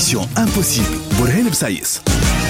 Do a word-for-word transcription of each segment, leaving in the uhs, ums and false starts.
Mission Impossible برهان بسايس.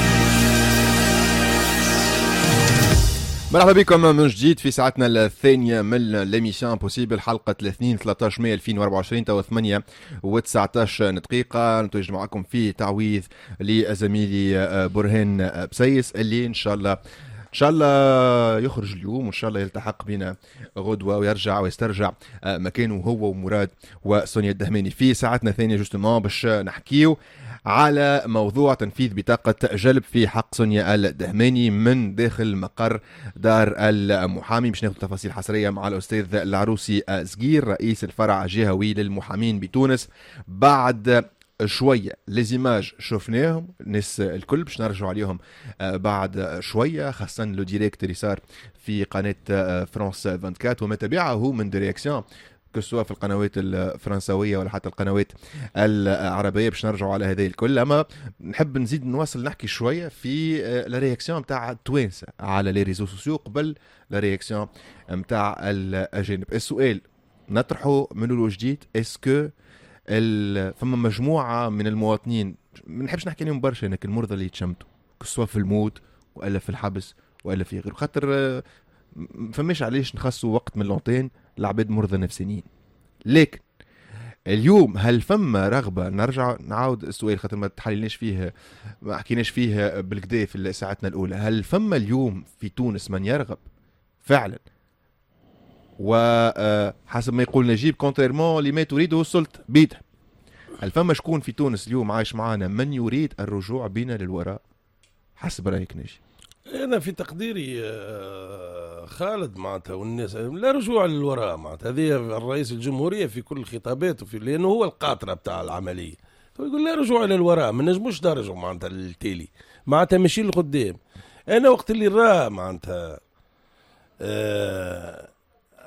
مرحبا بكم من جديد في ساعتنا الثانية من ليميسيون امبوسيبل، حلقة الاثنين ثلاثة عشر مايو ألفين وأربعة وعشرين تو ثمانية وتسعة عشر دقيقة. نتواجد معكم في تعويض لزميلي برهان بسايس اللي إن شاء الله إن شاء الله يخرج اليوم وإن شاء الله يلتحق بنا غدوة ويرجع ويسترجع مكانه هو ومراد وسونيا الدهماني في ساعتنا الثانية جوستومون باش نحكيو على موضوع تنفيذ بطاقة جلب في حق سونيا الدهماني من داخل مقر دار المحامي. باش ناخذ تفاصيل حصرية مع الأستاذ العروسي زقير رئيس الفرع الجهوي للمحامين بتونس. بعد شوية لزيماج شفناهم الناس الكل باش نرجعوا عليهم بعد شوية، خاصة لو ديريكت اللي صار في قناة فرانس أربعة وعشرين وما تبعه من ديريكسيون كسوا في القنوات الفرنسوية ولا حتى القنوات العربية. باش نرجعوا على هذه الكل، أما نحب نزيد نواصل نحكي شوية في لا رياكسيون متاع التوانسة على لي ريزو سوسيو قبل لا رياكسيون متاع الأجانب. السؤال نطرحه من الوجديد، اسكو فما مجموعة من المواطنين ما نحبش نحكي عليهم برشا لكن المرضى اللي يتشمتوا كسوا في الموت ولا في الحبس ولا في غيره، خاطر فماش علاش نخصوا وقت من لونتين لعباد مرضى نفسيين. لكن اليوم هل فما رغبة؟ نرجع نعاود السؤال خاطر ما تحللناش فيه ما حكيناش فيه بالكدا في ساعتنا الأولى. هل فما اليوم في تونس من يرغب فعلا وحسب ما يقول نجيب كونتريرمون لما تريده السلطة بيدها؟ هل فما شكون في تونس اليوم عايش معانا من يريد الرجوع بنا للوراء حسب رأيك نجي؟ أنا في تقديري خالد معناتها والناس لا رجوع للوراء، معناتها هذه الرئيس الجمهورية في كل خطاباته في لأنه هو القاطرة بتاع العملية، يقول لا رجوع للوراء، ما نجموش نرجعوا معناتها للتالي، معناتها ماشي لقدام. أنا وقت اللي راه معناتها أه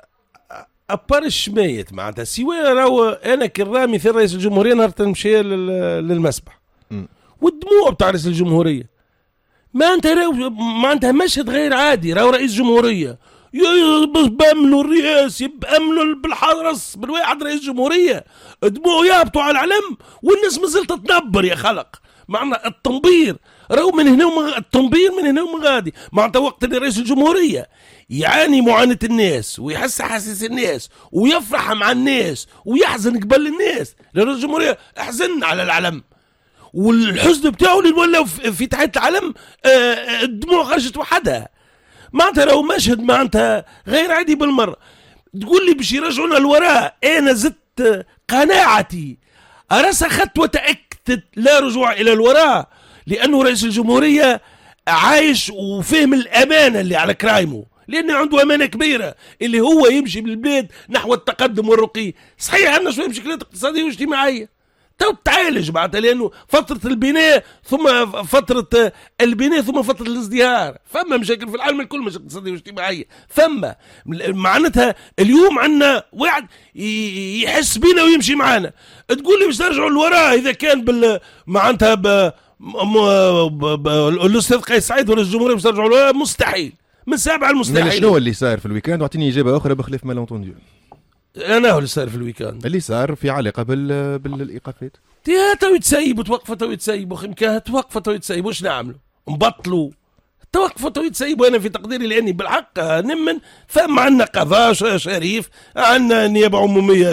أبار الشمايت معناتها سواء راهو أنا كرا مثل رئيس الجمهورية نهار تمشي للمسبح والدموع بتاع رئيس الجمهورية ما انت ما انت مشهد غير عادي. راهو رئيس جمهوريه بامنوا الرئاسي بامنوا بالحرس بالواحد رئيس جمهوريه دموعه يهبطوا على العلم والناس مازالت تنبر يا خلق. معنى التنبير راهو من هنا ومن التنبير من هنا ومن غادي. معناتها وقت اللي رئيس الجمهوريه يعاني معاناه الناس ويحس حاسس الناس ويفرح مع الناس ويحزن قبل الناس. رئيس الجمهوريه احزن على العلم والحزن بتاعه اللي ولا في تحت العلم الدموع خرجت وحدها. معناتها لو مشهد معناتها غير عادي بالمرة. تقول لي باش يرجعونا للوراء، انا زدت قناعتي رسخت وتأكدت لا رجوع الى الوراء، لانه رئيس الجمهورية عايش وفهم الامانة اللي على كرايمه، لانه عنده امانة كبيرة اللي هو يمشي بالبلاد نحو التقدم والرقي. صحيح عندنا شوية مشكلات اقتصادية واجتماعية تو تعالج معناتها، لانه فتره البناء ثم فتره البناء ثم فتره الازدهار، فما مشاكل في العالم الكل، مشاكل اقتصاديه واجتماعيه فما. معناتها اليوم عندنا واحد يحس بينا ويمشي معانا. تقول لي باش نرجعوا للوراء اذا كان بال معناتها ب... ب... الاستاذ قيس سعيد ولا الجمهوريه باش ترجعوا للوراء؟ مستحيل، من سابع المستحيل. شنو اللي صار في الويكاند؟ واعطيني اجابه اخرى بخلاف ما لونتونديو. انا هو اللي صار في الويكاند اللي صار في علاقه بال بالايقافات. تو يتسيبوا توقفوا تو يتسيبوا خمكاه توقفوا تو يتسيبوا واش نعملوا؟ نبطلوا توقفوا تو يتسيبوا. انا في تقديري لاني بالحق نمن فما عندنا قضاء شريف، عندنا نيابه عموميه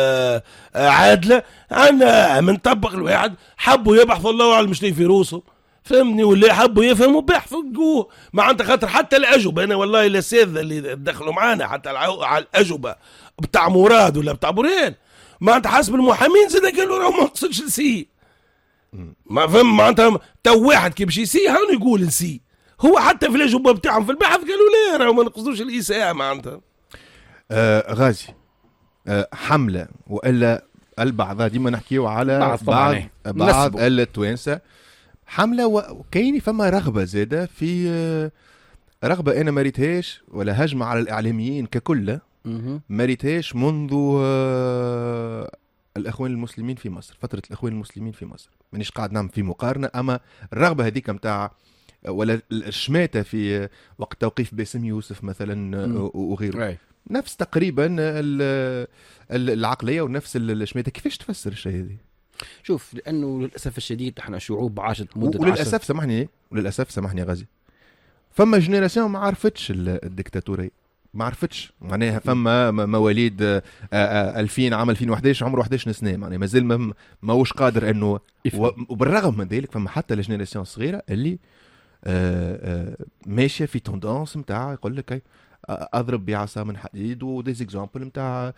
عادله، عندنا من طبق الواحد حبوا يبحثوا الله اعلم شنو في روسه فهمني، ولا حبوا يفهموا بيحثوا جوه. ما عندك خاطر حتى الاجوبه، انا والله الاساتذه اللي دخلوا معانا حتى على الاجوبه بتاع مراد ولا بتاع برهان ما انت حسب المحامين زاد قالوا راه ما نقصدش نسي. ما فهم معناتها تو واحد كي باش يسي هانو يقول نسي، هو حتى في الاجوبه بتاعهم في البحث قالوا لا راه ما نقصدوش الاساءه معناتها. آه غازي آه حمله والا البعض ديما نحكيو على بعض بعض التوانسه حمله وكاين فما رغبه زاده في آه رغبه انا ما ريتهاش ولا هجمه على الاعلاميين ككل ما ريتهاش منذ آه الاخوان المسلمين في مصر، فتره الاخوان المسلمين في مصر. مانيش قاعد نعمل في مقارنه، اما الرغبه هذيك متاع ولا الشماته في وقت توقيف باسم يوسف مثلا وغيره نفس تقريبا العقليه ونفس الشماته. كيفاش تفسر الشيء هذه؟ شوف لانه للاسف الشديد احنا شعوب عاشت مده وللاسف عشر... سامحني وللاسف سامحني غازي، فما جينيراسيون ما عرفتش الديكتاتوريه، ما عرفتش معناها فما مواليد ألفين عام ألفين وإحدى عشر عمره إحدى عشر سنه، معناها مازال ما ماهوش قادر انه، وبالرغم من ذلك فما حتى الجينيراسيون الصغيره اللي ماشيه في توندونس نتاع يقول لك اضرب بعصا من حديد، وديز اكزامبل نتاع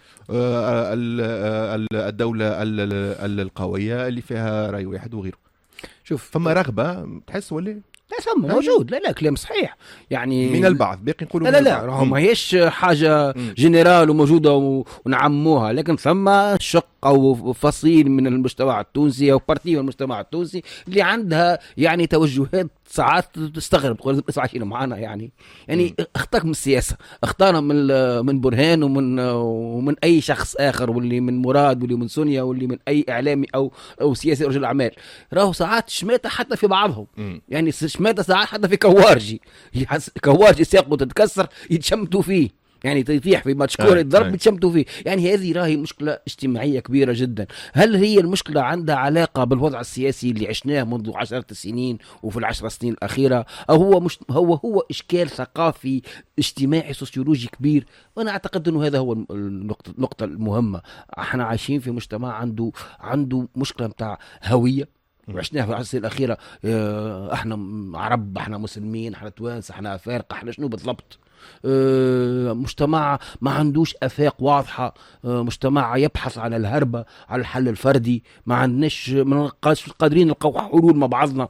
الدوله القويه اللي فيها راي واحد وغيره. شوف فما رغبه تحس ولا لا سمى موجود. لا لا كلام صحيح يعني من البعض باقي نقولوا لا لا لا راهو ما هيش حاجه جنرال وموجوده ونعموها، لكن ثم شق او فصيل من المجتمع التونسي او بارتي من المجتمع التونسي اللي عندها يعني توجهات ساعات تستغرب تقول اسمع شنو معانا يعني يعني اختك من السياسه، اختارها من من برهان ومن ومن اي شخص اخر، واللي من مراد واللي من سونيا واللي من اي اعلامي او او سياسي رجل اعمال، راهو ساعات شماته حتى في بعضهم م. يعني شماته ساعات حتى في كوارجي كوارجي ساقه تتكسر يتشمتوا فيه، يعني تطيح في ماتش كوره الضرب يتشمتوا فيه، يعني هذه راهي مشكله اجتماعيه كبيره جدا. هل هي المشكله عندها علاقه بالوضع السياسي اللي عشناه منذ عشرة سنين وفي العشر سنين الاخيره، او هو مش هو هو اشكال ثقافي اجتماعي سوسيولوجي كبير؟ وانا اعتقد انه هذا هو النقطه النقطه المهمه. احنا عايشين في مجتمع عنده عنده مشكله نتاع هويه وعشناها في العشر الأخيرة، احنا عرب، احنا مسلمين، احنا توانس، احنا افارقه، احنا شنو بالضبط؟ مجتمع ما عندوش افاق واضحه، مجتمع يبحث عن الهربه، على الحل الفردي، ما عندناش ما قادرين نلقاو حلول مع بعضنا.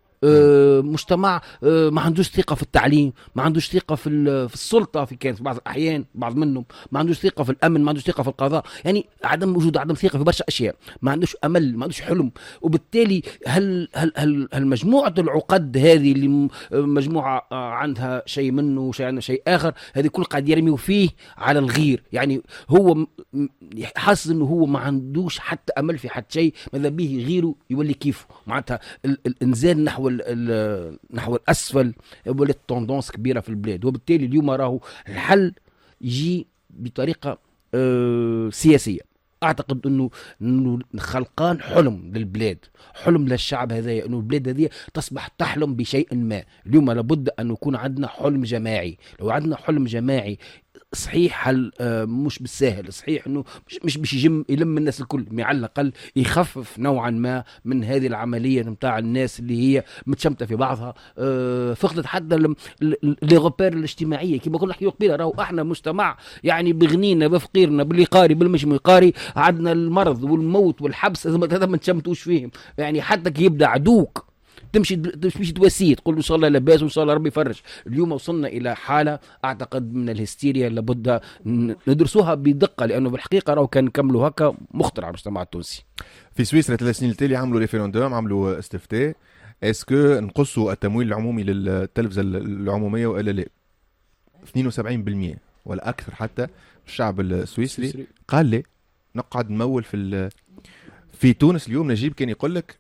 مجتمع ما عندوش ثقة في التعليم، ما عندوش ثقة في في السلطة في كان في بعض الأحيان بعض منهم، ما عندوش ثقة في الأمن، ما عندوش ثقة في القضاء، يعني عدم وجود عدم ثقة في برشا أشياء، ما عندوش أمل، ما عندوش حلم. وبالتالي هل هل هل, هل مجموعة العقد هذه اللي مجموعة عندها شيء منه وشيء عنده شيء آخر، هذه كل قاعد يرميوا فيه على الغير، يعني هو حاسس إنه هو ما عندوش حتى أمل في حد شيء، ماذا به غيره يولي كيفه، معناتها الإنزال نحو نحو الأسفل ولت توندونس كبيرة في البلاد. وبالتالي اليوم راهو الحل يجي بطريقة أه سياسية. أعتقد أنه, إنه خلقان حلم للبلاد، حلم للشعب هذا، أنه البلاد هذه تصبح تحلم بشيء ما. اليوم لابد أن يكون عندنا حلم جماعي. لو عندنا حلم جماعي صحيح هل مش بالساهل، صحيح انه مش مش باش يجم يلم الناس الكل، على الاقل يخفف نوعا ما من هذه العمليه نتاع الناس اللي هي متشمته في بعضها، فقدت حتى لي غوبير الاجتماعيه. كما كنا نحكيو قبيله، راهو احنا مجتمع يعني بغنينا بفقيرنا باللي قاري بالمش قاري، عندنا المرض والموت والحبس هذا ما نتشمتوش فيهم. يعني حتى كي يبدا عدوك تمشي تمشي تواسيه تقول له ان شاء الله لاباس وان شاء الله ربي يفرج. اليوم وصلنا الى حاله اعتقد من الهستيريا لابد ندرسوها بدقه، لانه بالحقيقه راهو كان نكملوا هكا مخطر على المجتمع التونسي. في سويسرا ثلاث سنين التالي عملوا ريفيروندوم، عملوا استفتاء اسكو نقصوا التمويل العمومي للتلفزه العموميه والا لا. اثنين وسبعين بالمئة ولا اكثر حتى الشعب السويسري قال لي نقعد نمول في في تونس. اليوم نجيب كان يقول لك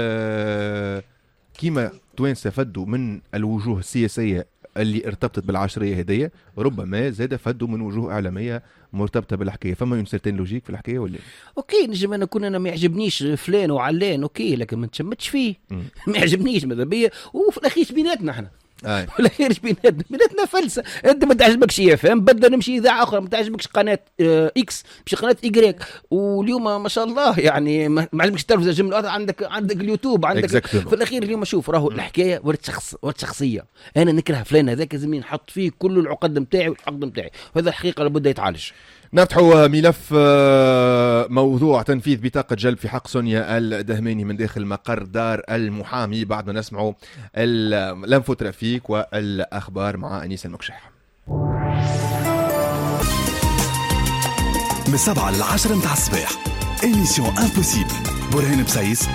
آه كيما توانسة فدوا من الوجوه السياسية اللي ارتبطت بالعشرية هدية، ربما زاد فدوا من وجوه إعلامية مرتبطة بالحكاية. فما ينسرتين لوجيك في الحكاية ولا؟ اوكي نجم انا كون انا ما يعجبنيش فلان وعلان اوكي، لكن ما نتشمتش فيه ما يعجبنيش ماذا بيا، وفي الاخير بيناتنا احنا آه. ولا خيرش بيناتنا بيناتنا فلسه. انت ما تعجبكش يا فهم بدل نمشي اذاعه اخرى، ما تعجبكش قناه اه اكس مش قناه ايجريك. واليوم ما شاء الله يعني ما عجبكش التلفزه جمله عندك عندك اليوتيوب عندك exactly. في الاخير اليوم شوف راهو الحكايه ورد شخص ورد شخصيه. انا نكره فلان هذاك لازم نحط فيه كل العقد نتاعي والحقد نتاعي، وهذا الحقيقه لابد يتعالج. نفتحوا ملف موضوع تنفيذ بطاقة جلب في حق سونيا الدهماني من داخل مقر دار المحامي بعد ما نسمعوا الانفوترافيك والأخبار مع أنيس المكشح. من سبعة للعشرة متاع الصباح إيميسيون امبوسيبل برهان بسايس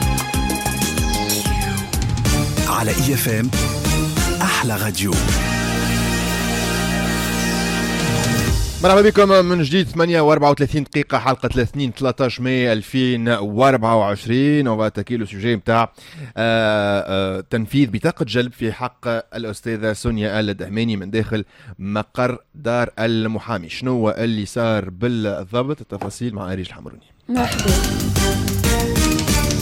على إي اف ام أحلى راديو. مرحبا بكم من جديد. ثمانية وأربعة وثلاثين دقيقة حلقة الاثنين ثلاثة عشر ماي ألفين وأربعة وعشرين واتاكي لو سوجي نتاع تنفيذ بطاقة جلب في حق الأستاذة سونيا الدهماني من داخل مقر دار المحامي. شنو هو اللي صار بالضبط؟ التفاصيل مع أريج الحمروني. مرحبا.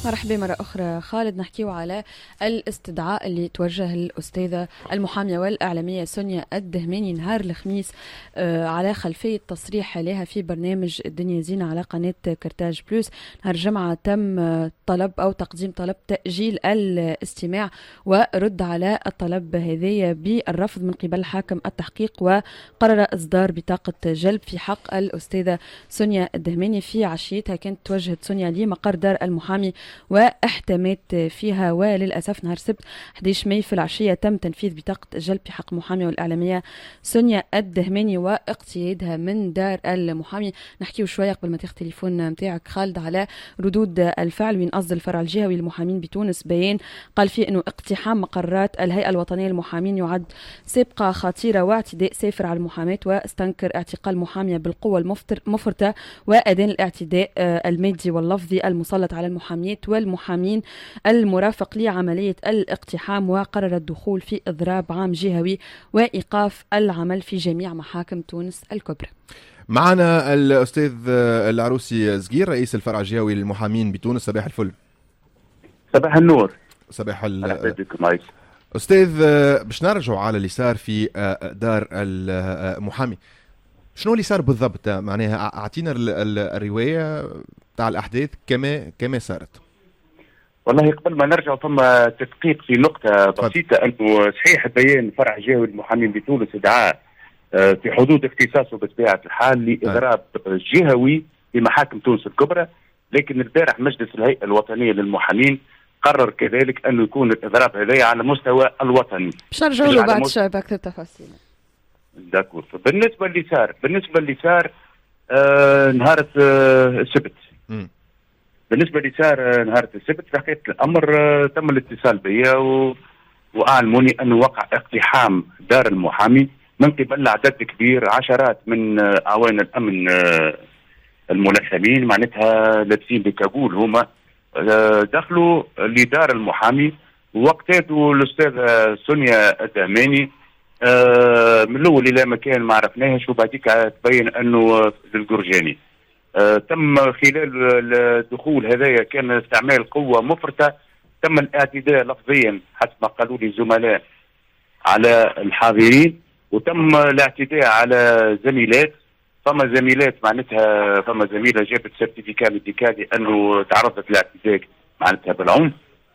مرحبا مرة أخرى خالد. نحكيو على الاستدعاء اللي توجه الأستاذة المحامية والإعلامية سونيا الدهماني نهار الخميس آه على خلفية تصريح لها في برنامج الدنيا زينة على قناة كرتاج بلوس. نهار الجمعة تم طلب أو تقديم طلب تأجيل الاستماع ورد على الطلب هذايا بالرفض من قبل حاكم التحقيق، وقرر إصدار بطاقة جلب في حق الأستاذة سونيا الدهماني. في عشيتها كانت توجهت سونيا لمقر دار المحامي واحتمت فيها، وللأسف نهار السبت أحد عشر ماي في العشية تم تنفيذ بطاقة الجلب في حق المحامية والإعلامية سونيا الدهماني واقتيادها من دار المحامي. نحكيو شوية قبل ما تاخذ التليفون متاعك خالد على ردود الفعل من قصد الفرع الجهوي للمحامين بتونس. بيان قال فيه أنه اقتحام مقرات الهيئة الوطنية للمحامين يعد سابقة خطيرة واعتداء سافر على المحاماة، واستنكر اعتقال محامية بالقوة المفرطة وأدان الاعتداء المادي واللفظي المسلط على المحاميات والمحامين المرافق لعملية الاقتحام، وقرر الدخول في إضراب عام جهوي وإيقاف العمل في جميع محاكم تونس الكبرى. معنا الأستاذ العروسي زقير رئيس الفرع الجهوي للمحامين بتونس. صباح الفل. صباح النور. صباح ال أستاذ، باش نرجعوا على اللي صار في دار المحامي، شنو اللي صار بالضبط؟ معناها أعطينا الرواية تاع الأحداث كما كما صارت. والله قبل ما نرجع ثم تدقيق في نقطة بسيطة، أنه صحيح بيان فرع الجهوي للمحامين بتونس ادعاء في حدود اختصاصه بطبيعة الحال لإضراب جهوي في محاكم تونس الكبرى، لكن البارح مجلس الهيئة الوطنية للمحامين قرر كذلك أنه يكون الإضراب هذا على مستوى الوطني. باش نرجعوا له بعد شوي بأكثر تفاصيل. داكور. بالنسبة اللي صار بالنسبة اللي صار آه نهار آه السبت م. بالنسبة اللي صار آه نهار السبت في حقيقة الأمر آه تم الاتصال بي و... وأعلموني أنه وقع اقتحام دار المحامي من قبل عدد كبير، عشرات من آه أعوان الأمن آه الملثمين معناتها لابسين بكابول، هما آه دخلوا لدار المحامي وقتاتوا الأستاذة سونيا الدهماني آه من الاول الى مكان ما عرفناهش، وبعديك تبين انه للجرجاني. آه تم خلال الدخول هذايا كان استعمال قوه مفرطه، تم الاعتداء لفظيا حسب ما قالوا لي الزملاء على الحاضرين، وتم الاعتداء على زميلات. فما زميلات معناتها فما زميله جابت سيرتيفيكا ميديكالي انه تعرضت لاعتداء معناتها بالعنف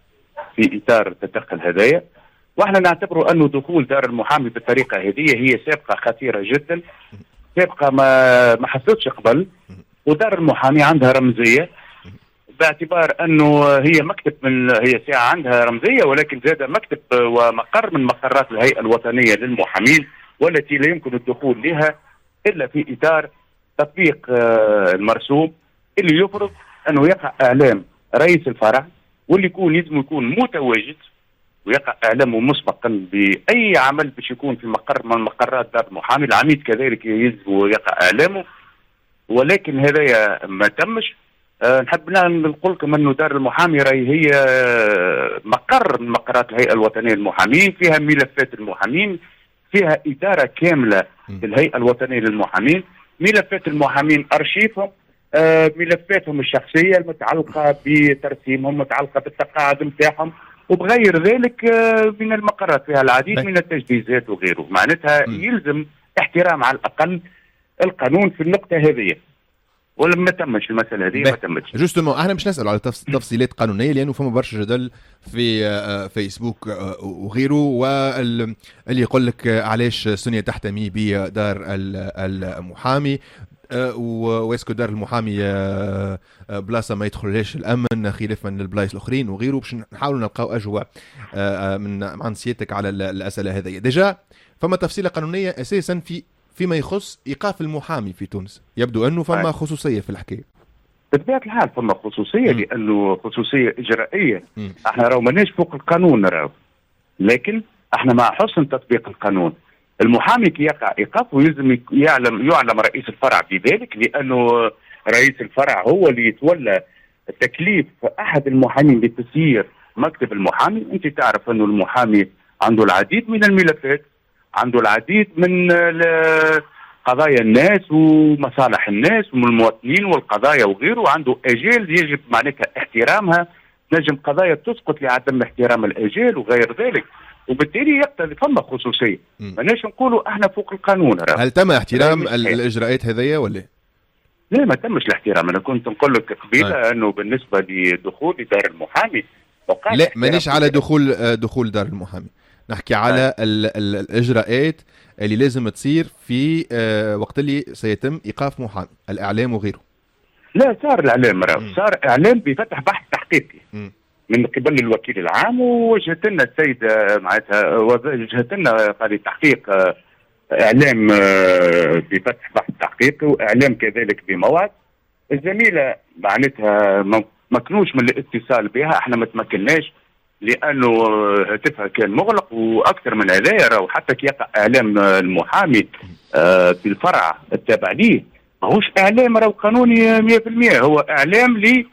في اطار التدخل هذايا. واحنا نعتبروا انه دخول دار المحامي بالطريقه هذه هي سابقه خطيره جدا، سابقه ما ما حصلتش قبل. ودار المحامي عندها رمزيه باعتبار انه هي مكتب من هي ساعه عندها رمزيه، ولكن زاد مكتب ومقر من مقرات الهيئه الوطنيه للمحامين، والتي لا يمكن الدخول لها الا في اطار تطبيق المرسوم اللي يفرض انه يقع اعلام رئيس الفرع، واللي يكون لازم يكون متواجد ويقع اعلامه مسبقا باي عمل باش يكون في مقر من مقرات دار المحامي. العميد كذلك يجب يقع اعلامه، ولكن هذا ما تمش. أه نحب نقول لكم انه دار المحامي راهي هي مقر من مقرات الهيئه الوطنيه للمحامين، فيها ملفات المحامين، فيها اداره كامله للهيئه الوطنيه للمحامين، ملفات المحامين ارشيفهم، أه ملفاتهم الشخصيه المتعلقه بترسيمهم، متعلقه بالتقاعد نتاعهم، وبغير ذلك من المقرات فيها العديد من التجهيزات وغيره. معناتها يلزم احترام على الأقل القانون في النقطة هذه، ولما تمش المسألة هذه ما تمش. جوستومون احنا مش نسأل على تفصيلات قانونية لأنه فما برشا جدل في فيسبوك وغيره، واللي يقول لك علاش سونيا تحتمي بدار المحامي واسكو دار المحامي بلاصه ما يدخلهاش الامن خلافا للبلايص الاخرين وغيره، باش نحاولوا نلقاو اجوبه من عن سيادتك على الاسئله هذه. ديجا فما تفصيله قانونيه اساسا في فيما يخص ايقاف المحامي في تونس، يبدو انه فما خصوصيه في الحكايه. بطبيعه الحال فما خصوصيه، م. لانه خصوصيه اجرائيه. م. احنا راهو ماناش فوق القانون راهو، لكن احنا مع حسن تطبيق القانون. المحامي كي يقع ايقافه يلزم يعلم يعلم رئيس الفرع بذلك، لانه رئيس الفرع هو اللي يتولى تكليف احد المحامين بتسيير مكتب المحامي. انت تعرف انه المحامي عنده العديد من الملفات، عنده العديد من قضايا الناس ومصالح الناس ومن المواطنين والقضايا وغيره، عنده اجال يجب معناتها احترامها نجم قضايا تسقط لعدم احترام الاجال وغير ذلك، وبالتالي يقتضي فما خصوصيه. ماناش نقولوا احنا فوق القانون. هل تم احترام الاجراءات هذيا ولا؟ لا ما تمش الاحترام. انا كنت نقول لك قبيله انه بالنسبه لدخول دار المحامي لا مانيش على دخول دخول دار المحامي، نحكي على ال ال الاجراءات اللي لازم تصير في وقت اللي سيتم ايقاف محامي، الاعلام وغيره. لا صار الاعلام راه صار اعلام بفتح بحث تحقيقي م. من قبل الوكيل العام، ووجهت لنا السيده معناتها وجهت لنا قضيه تحقيق اعلام بفتح بحث تحقيقي، واعلام كذلك بموعد. الزميله معناتها ما كانوش من الاتصال بها، احنا ما تمكناش لانه هاتفها كان مغلق، واكثر من هذايا راهو حتى كي يقع اعلام المحامي في الفرع التابع ليه ماهوش اعلام راهو قانوني مئة بالمئة، هو اعلام لي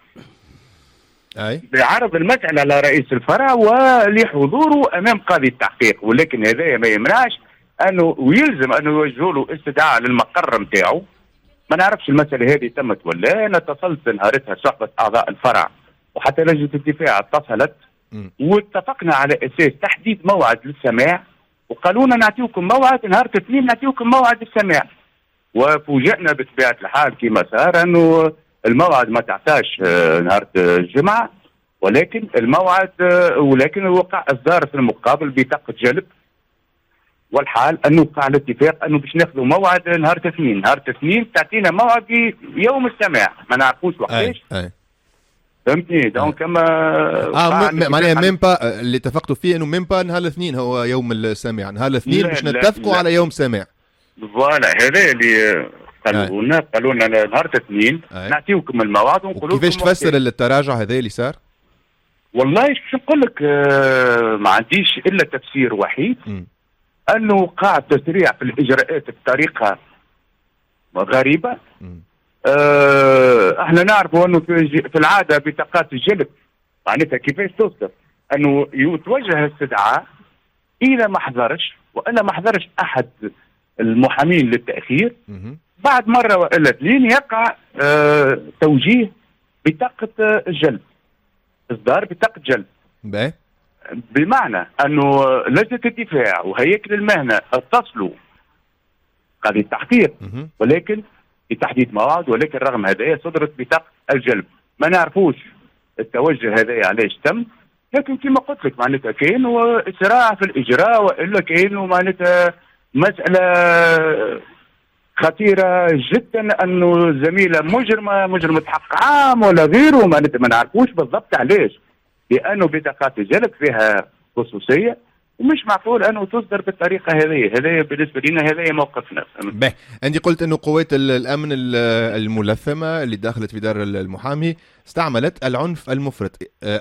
اي بعرض المساله على رئيس الفرع ولحضوره امام قاضي التحقيق، ولكن هذايا ما يمنعش انه ويلزم انه يوجهوا له استدعاء للمقر نتاعو. ما نعرفش المساله هذه تمت ولا. انا اتصلت نهارتها صحبه اعضاء الفرع وحتى لجنه الدفاع اتصلت واتفقنا على اساس تحديد موعد للسماع، وقالوا لنا نعطيكم موعد نهار الاثنين، نعطيكم موعد للسماع. وفوجئنا بطبيعه الحال كما صار انه الموعد ما تعطاش نهار الجمعه، ولكن الموعد ولكن وقع اصدار في المقابل بطاقه جلب، والحال انه وقع الاتفاق انه باش ناخذوا موعد نهار الاثنين. نهار الاثنين تعطينا موعد يوم السماع، ما نعرفوش وقتاش. فهمتني؟ دونك كما اه معناها ميم با اللي اتفقتوا فيه انه ميم با نهار الاثنين هو يوم السماع، نهار الاثنين باش نتفقوا على يوم سماع. فوالا هذا اللي قالوا لنا، قالوا لنا نهار الاثنين نعطيوكم الموعد ونقولوا لكم. كيفاش تفسر التراجع هذا اللي صار؟ والله شو نقول لك، آه ما عنديش الا تفسير وحيد م. انه وقع تسريع في الاجراءات بطريقه غريبه. آه احنا نعرفوا انه في, في العاده بطاقات الجلب معناتها كيفاش تصدر انه يتوجه استدعاء الى ما حضرش، والا ما حضرش احد المحامين للتاخير، بعد مره والا اثنين يقع آه توجيه بطاقه الجلب، اصدار بطاقه جلب. باهي. بمعنى انه لجنه الدفاع وهياكل المهنه اتصلوا قاضي التحقيق ولكن لتحديد موعد، ولكن رغم هذايا صدرت بطاقه الجلب. ما نعرفوش التوجه هذايا علاش تم، لكن كما قلت لك معناتها كاين اسراع في الاجراء، والا كاين معناتها مساله خطيره جدا انه الزميله مجرمه مجرمه حق عام ولا غيره، معناتها ما نعرفوش بالضبط علاش، لانه بطاقات الجلب فيها خصوصيه ومش معقول انه تصدر بالطريقه هذه. هذا بالنسبه لنا هذا موقفنا. باهي، انت قلت انه قوات الامن الملثمه اللي دخلت في دار المحامي استعملت العنف المفرط.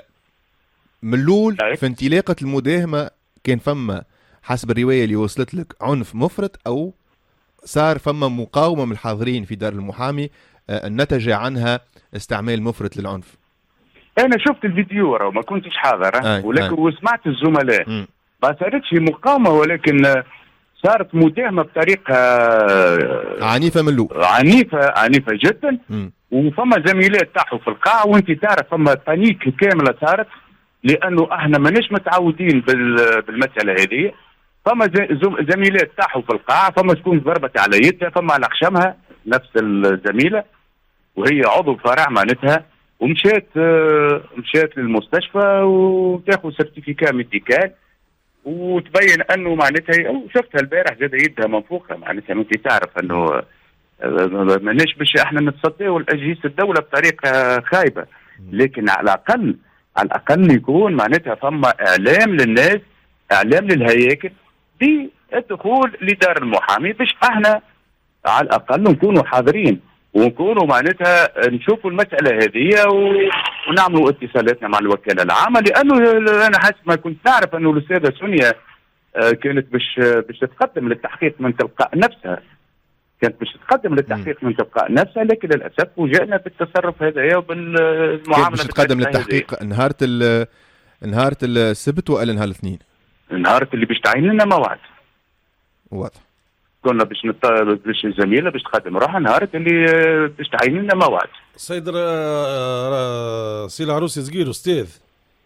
من الاول في انطلاقه المداهمه كان فما حسب الروايه اللي وصلت لك عنف مفرط، او صار فما مقاومه من الحاضرين في دار المحامي نتج عنها استعمال مفرط للعنف؟ انا شفت الفيديو ورا وما كنتش حاضر، ولكن وسمعت الزملاء م. ما صارتش مقاومه، ولكن صارت مداهمه بطريقه عنيفه من الاول، عنيفه عنيفه جدا. م. وفما زميلات طاحوا في القاع، وانت تعرف فما بانيك كامله صارت، لانه احنا ماناش متعودين بالمساله هذه. فما زميلات طاحوا في القاع، فما شكون ضربت على يدها، فما على خشمها نفس الزميله وهي عضو فرع معناتها، ومشات مشات للمستشفى وتاخذ سيرتيفيكا ميديكال، وتبين انه معناتها شفتها البارح زاد يدها منفوخه، معناتها انت تعرف انه ماناش باش احنا نتصدوا لاجهزه الدوله بطريقه خايبه، لكن على الاقل على الاقل يكون معناتها فما اعلام للناس، اعلام للهياكل بالدخول لدار المحامي، باش احنا على الاقل نكونوا حاضرين ونكونوا معناتها نشوفوا المساله هذه ونعملوا اتصالاتنا مع الوكاله العامه، لانه انا حسب ما كنت نعرف انه الاستاذه سونيا كانت باش باش تتقدم للتحقيق من تلقاء نفسها، كانت باش تتقدم للتحقيق من تلقاء نفسها، لكن للاسف فوجئنا بالتصرف هذا وبالمعامله. باش تتقدم للتحقيق نهار نهار السبت ولا نهار الاثنين؟ نهار اللي باش تعين لنا موعد. واضح. كنا باش نطالب باش الزميله باش تقدم روحها نهار اللي باش تعين لنا موعد. سيد سي العروسي صغير استاذ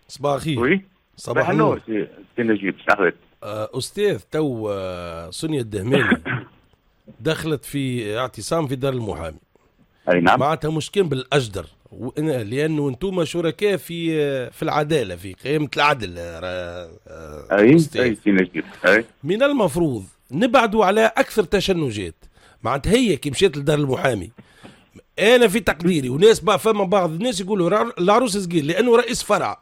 صباح الخير. وي صباح النور سي نجيب. صحيح أستاذ. تو سونيا الدهماني دخلت في اعتصام في دار المحامي. أي نعم. معناتها مش كان بالأجدر، لأنه أنتم شركاء في في العدالة، في قيمة العدل. أي أي سي نجيب. أي من المفروض نبعدوا على أكثر تشنجات. معناتها هي كي مشيت لدار المحامي، أنا في تقديري وناس بقى فما بعض الناس يقولوا العروس صغير لأنه رئيس فرع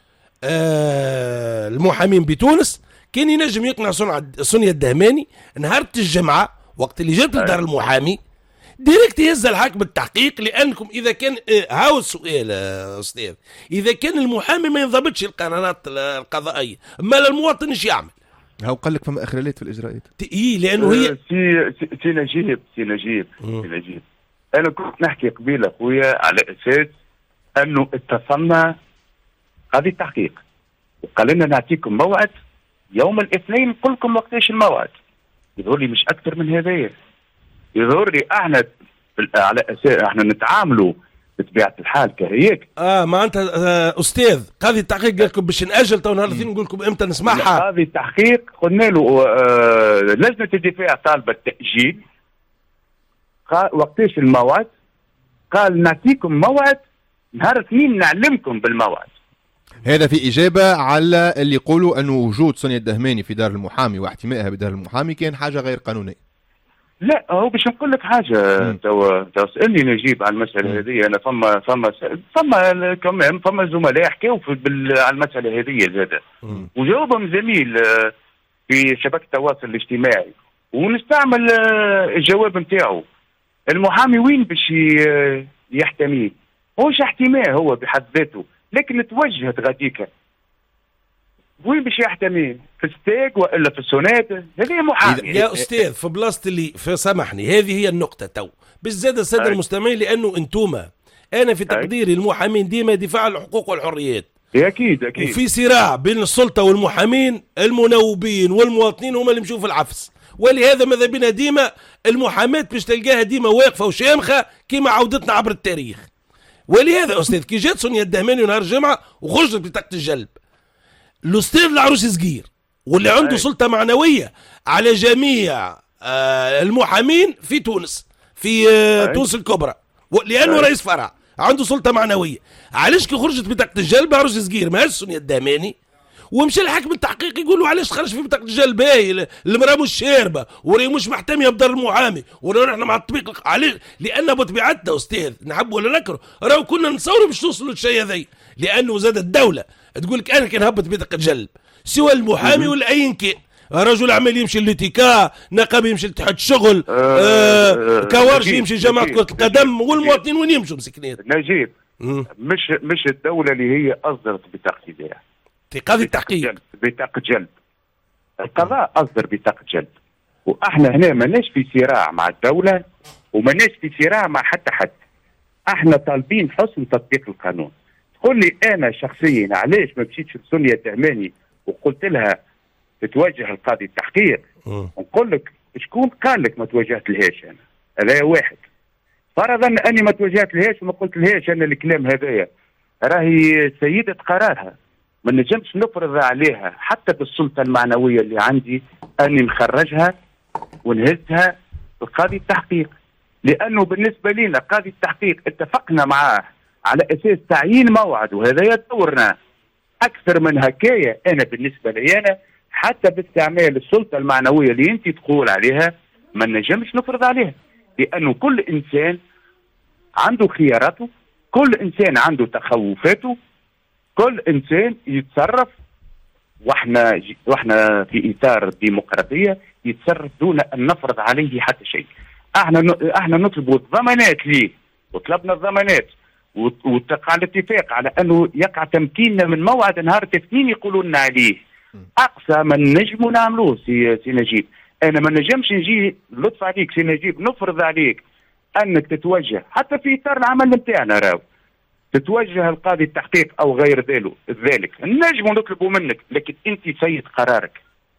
آه المحامين بتونس كان ينجم يقنع سونيا الدهماني نهار الجمعة وقت اللي جات لدار المحامي ديريكت يهز الحاكم بالتحقيق. لأنكم إذا كان هاو السؤال أستاذ، إذا كان المحامي ما ينضبطش القرارات القضائية ما المواطن ايش يعمل؟ هاو قال لك فما اخلالات في الاجراءات. اي لانه هي سي سي نجيب سي نجيب سي نجيب انا كنت نحكي قبيله خويا على اساس انه اتصلنا هذه التحقيق وقال لنا نعطيكم موعد يوم الاثنين، نقول لكم وقتاش الموعد. يظهر لي مش اكثر من هذايا. يظهر لي احنا على اساس احنا نتعاملوا بطبيعه الحال كهيك. اه ما انت آه استاذ قاضي التحقيق قال لكم باش ناجل تو نهار الاثنين، نقول لكم امتى نسمعها. قاضي التحقيق قلنا له آه لجنه الدفاع طالبه التاجيل، وقتاش الموعد؟ قال نعطيكم موعد نهار الاثنين نعلمكم بالموعد. هذا في إجابة على اللي يقولوا أنه وجود سونيا الدهماني في دار المحامي واحتمائها بدار المحامي كان حاجة غير قانونية. لا هو باش نقول لك حاجة، تو تو سألني نجيب على المسألة هذه. أنا فما فما فما كمان فما زملاء حكاوا على المسألة هذه زادة وجاوبهم زميل في شبكة التواصل الاجتماعي ونستعمل الجواب نتاعو. المحامي وين باش يحتميه؟ هوش احتماه هو بحد ذاته، لكن توجهت غاديكا وين باش يحتمي؟ في ستيك والا في السونات؟ هذه محامي يا استاذ. في بلاصه اللي سامحني هذه هي النقطه تو بالزاد الساده المستمعين، لانه انتوما انا في تقديري المحامين ديما دفاع عن الحقوق والحريات. اكيد اكيد. وفي صراع بين السلطه والمحامين، المنوبين والمواطنين هما اللي مشوا في العفس، ولهذا ماذا بنا ديما المحاماه باش تلقاها ديما واقفه وشامخه كما عودتنا عبر التاريخ. ولهذا استاذ كي جات سونيا الدهماني نهار الجمعه وخرجت بطاقه الجلب، الاستاذ العروسي صغير واللي عنده سلطه معنويه على جميع آه المحامين في تونس، في آه تونس الكبرى، لانه رئيس فرع عنده سلطه معنويه. علاش كي خرجت بطاقه الجلب عروسي صغير ما سونيا الدهماني ومشى الحاكم التحقيق يقولوا علاش خرج في بطاقه الجلب؟ هاي المراه مش شاربه وراهي مش محتميه بدار المحامي وراهو نحن مع التطبيق. علاش؟ لان بطبيعتنا استاذ نحب ولا نكره راهو كنا نتصوروا باش توصلوا للشيء هذا، لانه زاد الدوله تقول لك انا كي نهبط بطاقه الجلب سواء المحامي ولا ايا كان، رجل اعمال يمشي للاتيكا، نقابي يمشي لاتحاد الشغل، آه آه كوارشي يمشي جماعه كره القدم، والمواطنين وين يمشوا مسكينين؟ نجيب مش مش الدوله اللي هي اصدرت بطاقه الجلب، قاضي التحقيق بطاقه جلب. القضاء اصدر بطاقه جلب، واحنا هنا ماناش في صراع مع الدوله وماناش في صراع مع حتى حد. احنا طالبين حسن تطبيق القانون. تقول لي انا شخصيا علاش ما مشيتش لسونيا الدهماني وقلت لها تتوجه لقاضي التحقيق؟ نقول لك شكون قال لك ما توجهت لهاش؟ انا هذا واحد. فرضا اني ما توجهت لهاش وما قلت لهاش انا الكلام هذايا، راهي سيده قرارها، ما نجمش نفرض عليها حتى بالسلطه المعنويه اللي عندي اني نخرجها ونهزها لقاضي التحقيق. لانه بالنسبه لنا قاضي التحقيق اتفقنا معاه على اساس تعيين موعد، وهذا دورنا. اكثر من هكايا انا بالنسبه لي انا حتى باستعمال السلطه المعنويه اللي انت تقول عليها ما نجمش نفرض عليها، لانه كل انسان عنده خياراته، كل انسان عنده تخوفاته، كل انسان يتصرف، واحنا واحنا في اطار الديمقراطيه يتصرف دون ان نفرض عليه حتى شيء. احنا احنا نطلب الضمانات ليه، وطلبنا الضمانات وتقع الاتفاق على انه يقع تمكيننا من موعد نهار الاثنين يقولوا لنا عليه. اقصى ما نجموا نعملوه سي سي نجيب. انا ما نجمش نجي لطف عليك سي نجيب نفرض عليك انك تتوجه حتى في اطار العمل نتاعنا، راهو تتوجه القاضي التحقيق او غير ذلك نجموا نطلبوا منك، لكن انت سيد قرارك.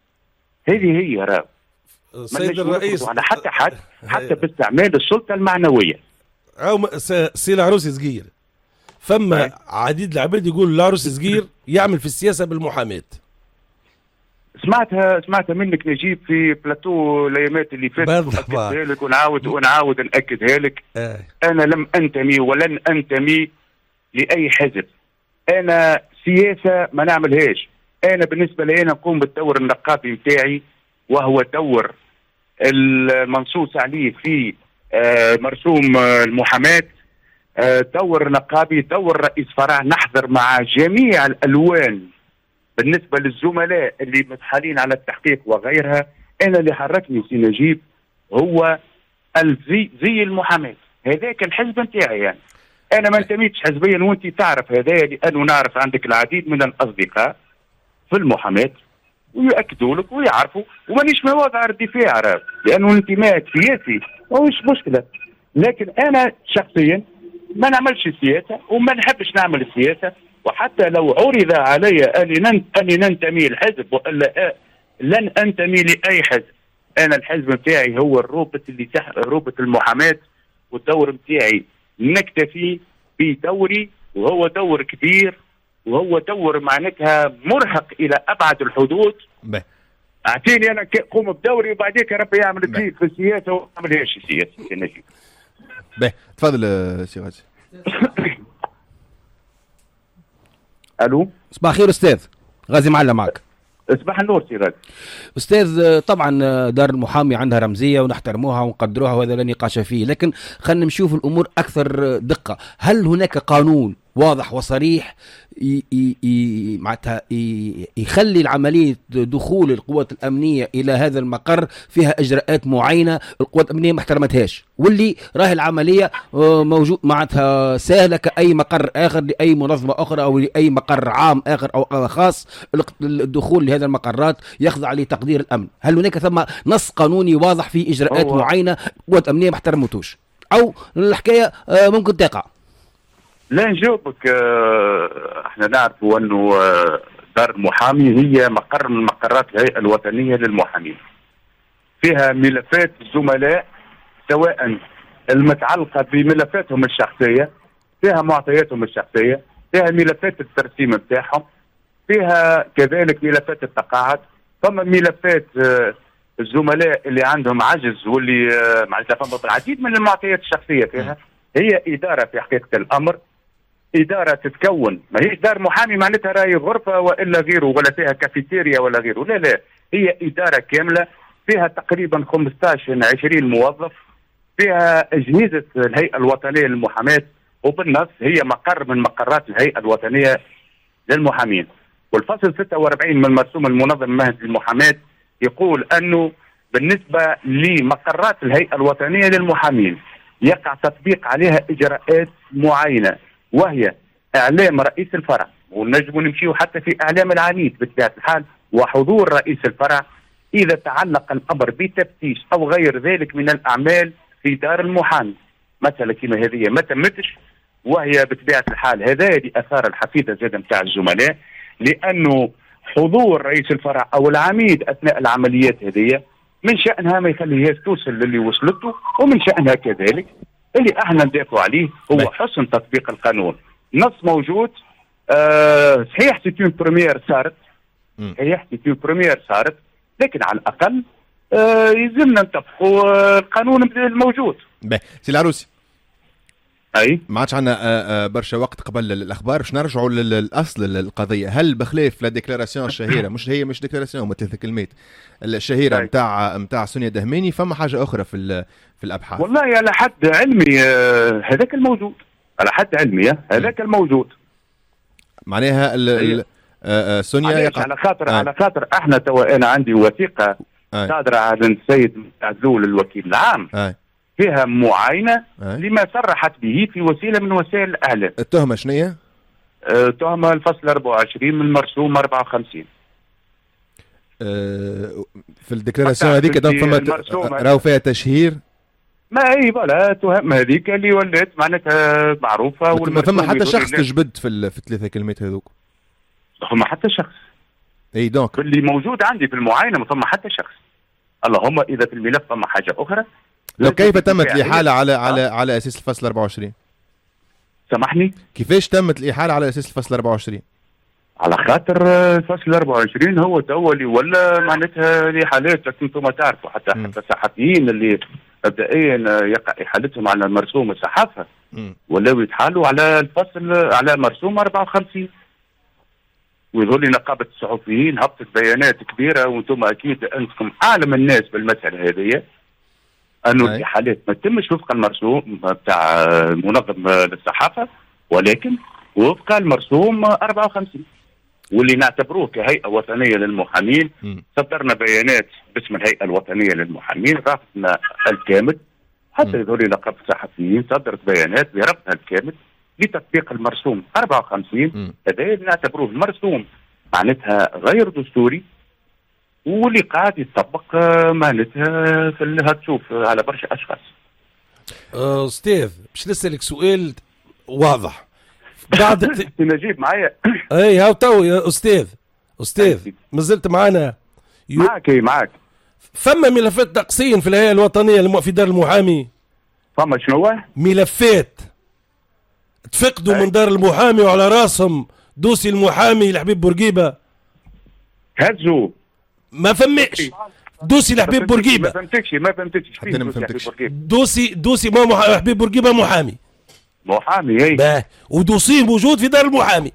هذه هي راهو سيد الرئيس على حتى حد حتى باستعمال السلطه المعنويه. او سي العروسي صغير فما عديد العباد يقول لارس صغير يعمل في السياسه بالمحاماه. سمعتها سمعتها منك نجيب في بلاتو الايامات اللي فاتت، نأكدها لك ونعاود ونعاود نأكدها لك. آه. انا لم انتمي ولن انتمي لاي حزب. انا سياسه ما نعملهاش. انا بالنسبه لي انا نقوم بالدور النقابي نتاعي، وهو دور المنصوص عليه في مرسوم المحاماه، دور نقابي، دور رئيس فرع. نحضر مع جميع الالوان بالنسبه للزملاء اللي متحالين على التحقيق وغيرها. انا اللي حركني سي نجيب هو الزي زي المحاماه، هذاك الحزب نتاعي. يعني انا ما انتميتش حزبيا، وانت تعرف هذا لانه نعرف عندك العديد من الاصدقاء في المحاماه ويؤكدوا لك ويعرفوا، ومانيش مواضع الدفاع راه، لانه الانتماء السياسي ماهوش مشكله. لكن انا شخصيا ما نعملش السياسه وما نحبش نعمل السياسه، وحتى لو عرض علي اني اني ننتمي للحزب والا لن انتمي لاي حزب. انا الحزب نتاعي هو الروبط اللي تحت روبط المحاماه، والدور نتاعي نكتفي بدوري، وهو دور كبير، وهو دور معناتها مرهق الى ابعد الحدود. به. اعطيني انا قوم بدوري وبعديك ربي يعمل جديد في السياسه وما عملهاش السياسه. نجيب به تفضل سي غازي. الو صباح الخير استاذ غازي معلم معك. صباح النور سي غازي. استاذ، طبعا دار المحامي عندها رمزيه ونحترموها ونقدروها وهذا لا نقاش فيه، لكن خلينا نشوف الامور اكثر دقه. هل هناك قانون واضح وصريح معناتها يخلي العمليه دخول القوات الامنيه الى هذا المقر فيها اجراءات معينه القوات الامنيه ما احترمتهاش، واللي راهي العمليه موجود معناتها سهله كاي مقر اخر لاي منظمه اخرى او لاي مقر عام اخر او خاص؟ الدخول لهذه المقرات يخضع لتقدير الامن. هل هناك ثم نص قانوني واضح في اجراءات معينه القوات الامنيه ما احترمتوش، او الحكايه ممكن تقع؟ لا نجاوبك. احنا نعرفوا انه دار المحامي هي مقر من مقرات الهيئة الوطنية للمحامين، فيها ملفات الزملاء سواء المتعلقة بملفاتهم الشخصية، فيها معطياتهم الشخصية، فيها ملفات الترسيم بتاعهم، فيها كذلك ملفات التقاعد، ثم ملفات الزملاء اللي عندهم عجز واللي معناتها فما العديد من المعطيات الشخصية فيها. هي إدارة في حقيقة الأمر، إدارة تتكون، ما هيش دار محامي معناتها راهي غرفة وإلا غيره، ولا فيها كافيتيريا ولا غيره، لا لا، هي إدارة كاملة فيها تقريبا خمسطاش عشرين موظف، فيها أجهزة الهيئة الوطنية للمحاماة، وبالنص هي مقر من مقرات الهيئة الوطنية للمحامين. والفصل ستة وأربعين من مرسوم المنظم مهد المحاماة يقول أنه بالنسبة لمقرات الهيئة الوطنية للمحامين يقع تطبيق عليها إجراءات معينة، وهي إعلام رئيس الفرع، ونجم نمشيو حتى في إعلام العميد بطبيعة الحال، وحضور رئيس الفرع إذا تعلق الأمر بتفتيش أو غير ذلك من الأعمال في دار المحامي. مسألة كما هذه ما تمتش، وهي بطبيعة الحال هذا لأثار الحفيظة زاد نتاع الزملاء، لأنه حضور رئيس الفرع أو العميد أثناء العمليات هذه من شأنها ما يخليهاش توصل للي وصلته، ومن شأنها كذلك اللي احنا ندافعوا عليه هو بي. حسن تطبيق القانون. نص موجود. أه صحيح سيتون بريمير صارت، صحيح سيتون بريمير صارت، لكن على الأقل أه يلزمنا نطبقوا القانون الموجود. باهي سي العروسي، اي ما عادش عندنا برشا وقت قبل الاخبار، باش نرجعوا للاصل القضيه. هل بخلاف لا ديكلاراسيون الشهيره، مش هي مش ديكلاراسيون ما ثلاث كلمات الشهيره نتاع نتاع سونيا دهماني، فما حاجه اخرى في في الابحاث؟ والله على حد علمي هذاك الموجود، على حد علمي هذاك الموجود معناها سونيا يقع على خاطر آه. على خاطر احنا توا انا عندي وثيقه آه. صادره على السيد عزول الوكيل العام آه. فيها معاينة أه؟ لما صرحت به في وسيلة من وسائل الإعلام. التهمة شنية؟ أه تهمة الفصل أربعة وعشرين من المرسوم أربعة وخمسين. أه في الديكلاراسيون هذيك فما راهو فيها تشهير؟ ما هي بلا تهم هذيك اللي ولات معناتها معروفة. ما فما حتى شخص تجبد في في الثلاثة كلمات هذوك؟ فما حتى شخص. اي دونك اللي موجود عندي في المعاينة ما فما حتى شخص. اللهم إذا في الملف فما حاجة أخرى. لو كيف تمت الإحالة على على على أساس الفصل أربعة وعشرين؟ سامحني. كيفاش تمت الإحالة على أساس الفصل أربعة وعشرين؟ على خاطر الفصل أربعة وعشرين هو تولي ولا معناتها الإحالات، لكن انتم تعرفوا حتى م. حتى الصحفيين اللي مبدئيا يقع إحالتهم على مرسوم الصحافة ولاو يتحالوا على الفصل على مرسوم أربعة وخمسين. ويظل نقابة الصحفيين هبطت بيانات كبيرة، وانتم أكيد أنتم أعلم الناس بالمسألة هذه، أنه الإحالات ما تتمش وفق المرسوم بتاع منظم للصحافة، ولكن وفق المرسوم أربعة وخمسين، واللي نعتبروه كهيئة وطنية للمحامين. صدرنا بيانات باسم الهيئة الوطنية للمحامين، رفضنا الكامل. حتى يظهر نقابة الصحفيين صدرت بيانات برفضها الكامل لتطبيق المرسوم أربعة وخمسين. هذا نعتبروه المرسوم معناتها غير دستوري، واللي قاعد يطبق معناتها في هتشوف على برشا أشخاص. أستاذ باش نسألك سؤال واضح بعد نجيب معايا. اي هاو تو يا استاذ استاذ ما زلت معنا يو... معك اي معك. فما ملفات تقصين في الهيئة الوطنية في دار المحامي؟ فما شنو؟ ملفات تفقدوا من دار المحامي وعلى راسهم دوسي المحامي لحبيب بورقيبة. هزوا ما فماش دوسي لحبيب بورقيبة. ما فهمتكش ما فهمتكش حتى انا ما فهمتكش. دوسي دوسي ما مح... حبيب بورقيبة محامي محامي هي باه، ودوسيه موجود في دار المحامي.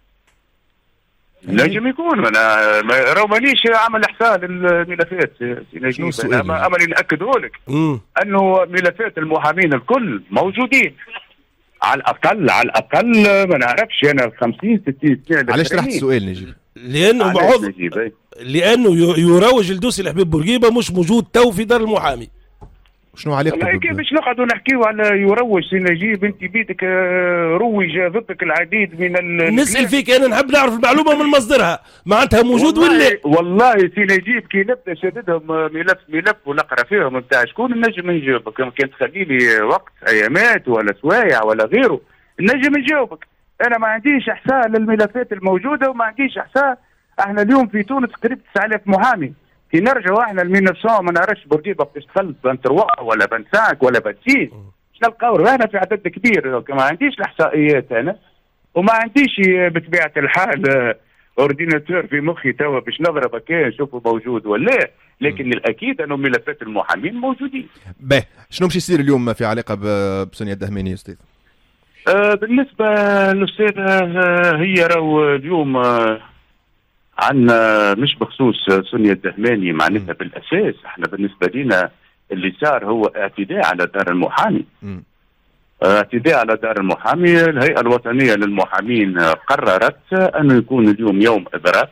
نجم يكون انا ما راهو مانيش عامل احصاء للملفات نجيب. انا امل ناكده لك انه ملفات المحامين الكل موجودين على الاقل على الاقل ما نعرفش انا خمسين ستين سنه. علاش طرحت السؤال نجيب؟ لانه معظم لانه يروج الدوسي لحبيب بورقيبة مش موجود تو في دار المحامي. شنو علاقته؟ كيفاش نقعدوا نحكيوا على يروج سي نجيب؟ انت بيدك روج ضدك العديد من ال... نسال فيك انا نحب نعرف المعلومه من مصدرها، معناتها موجود ولا؟ والله سي نجيب كي نبدا شددهم ملف ملف ونقرا فيهم نتاع شكون نجم نجاوبك. كان تخلي لي وقت ايامات ولا سوايع ولا غيره نجم نجاوبك. انا ما عنديش احصاء للملفات الموجوده وما عنديش احصاء. احنا اليوم في تونس قريب تسعة آلاف محامي. كي نرجعوا احنا ل ألف وتسعمية ما نعرفش بورقيبه بتشتغل بن تروا ولا بن ساعك ولا بنسين. شنو نلقاو انا في عدد كبير. ما عنديش الاحصائيات انا وما عنديش بطبيعه الحال اورديناتور في مخي توا باش نضرب كان نشوفه موجود ولا، لكن الاكيد انه ملفات المحامين موجودين. باهي شنو باش يصير اليوم في علاقه بسونيا الدهماني استاذ؟ آه بالنسبه للاستاذه هي راهو اليوم آه عندنا مش بخصوص سونيا الدهماني معناتها بالاساس. احنا بالنسبه لنا اللي صار هو اعتداء على دار المحامي. م. اعتداء على دار المحامي. الهيئه الوطنيه للمحامين قررت انه يكون اليوم يوم اضراب.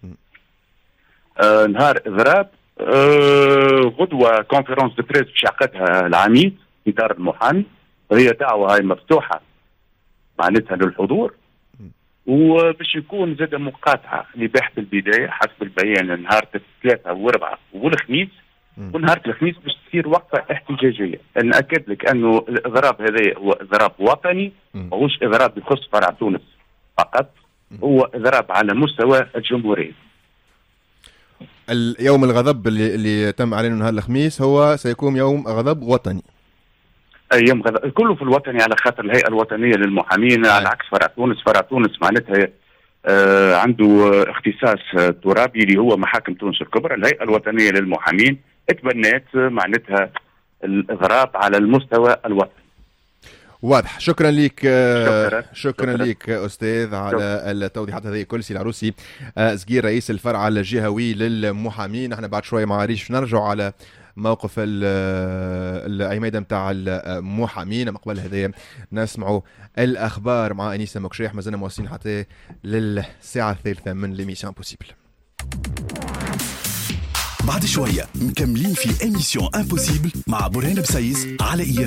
آه نهار اضراب. آه غدوه كونفرنس دو بريس باش يعقدها العميد في دار المحامي، وهي دعوه هاي مفتوحه معناتها للحضور، وباش يكون زاد مقاطعه لبحث البدايه حسب البيان نهار الثلاثاء والاربعاء والخميس، ونهار الخميس باش تصير وقفه احتجاجيه. ناكد لك انه الاضراب هذا هو اضراب وطني، ماهوش اضراب يخص فرع تونس فقط، هو اضراب على مستوى الجمهوريه. اليوم الغضب اللي, اللي تم اعلانه نهار الخميس هو سيكون يوم غضب وطني. ايام غضب كله في الوطني على خاطر الهيئه الوطنيه للمحامين على عكس فرع تونس. فرع تونس معناتها آه عنده اختصاص ترابي اللي هو محاكم تونس الكبرى. الهيئه الوطنيه للمحامين اتبنت معناتها الاضراب على المستوى الوطني. واضح. شكرا لك. شكرا, شكرا لك استاذ على التوضيحات هذه. كل سي العروسي صقير رئيس الفرع الجهوي للمحامين. احنا بعد شويه مع ريش نرجع على موقف العماده نتاع المحامين. قبل هذايا نسمعوا الاخبار مع انيسه مكشيح. مازلنا مواصلين حتى للساعه الثالثه من ليميسيون امبوسيبل. بعد شويه مكملين في ايميسيون امبوسيبل مع برهان بسايس على